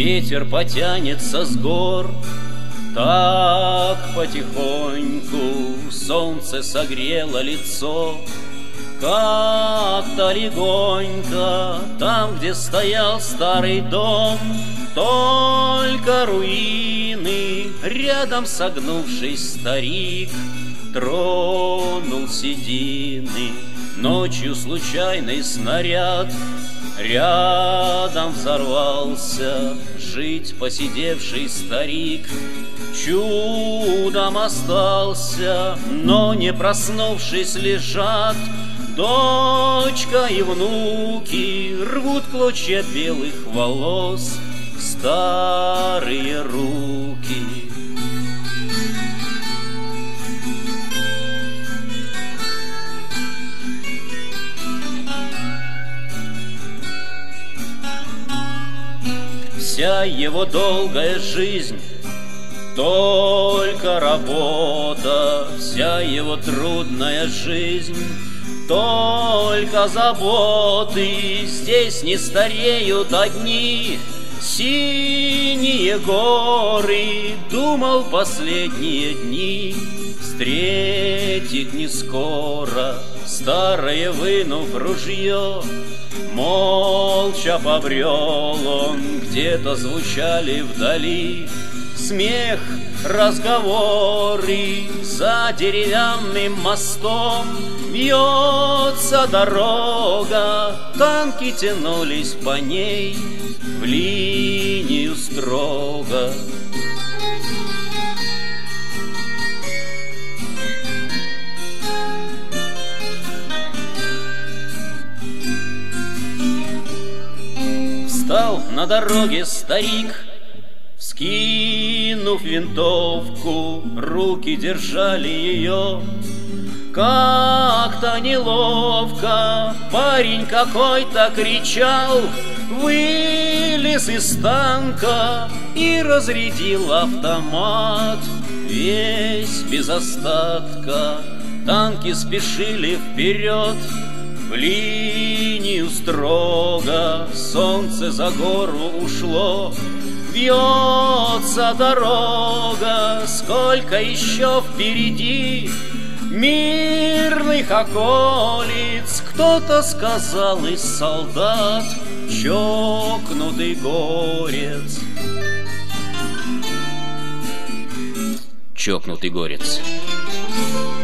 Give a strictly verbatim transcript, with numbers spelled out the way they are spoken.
ветер потянется с гор. Так потихоньку солнце согрело лицо. Как-то легонько, там, где стоял старый дом, только руины, рядом согнувшись старик тронул седины. Ночью случайный снаряд рядом взорвался, жить посидевший старик чудом остался, но не проснувшись лежат дочка и внуки, рвут клочья белых волос старые руки. Вся его долгая жизнь только работа, вся его трудная жизнь только заботы. Здесь не стареют одни синие горы. Думал, последние дни встретит не скоро. Старое вынув ружье, молча побрел он. Где-то звучали вдали смех, разговоры. За деревянным мостом вьется дорога, танки тянулись по ней в линию строго. Встал на дороге старик, вскинув винтовку, руки держали ее. Как-то неловко парень какой-то кричал, вылез из танка и разрядил автомат весь без остатка. Танки спешили вперед в линию строго. Солнце за гору ушло, вьется дорога. Сколько еще впереди мирных околиц. Кто-то сказал из солдат, чокнутый горец. Чокнутый горец.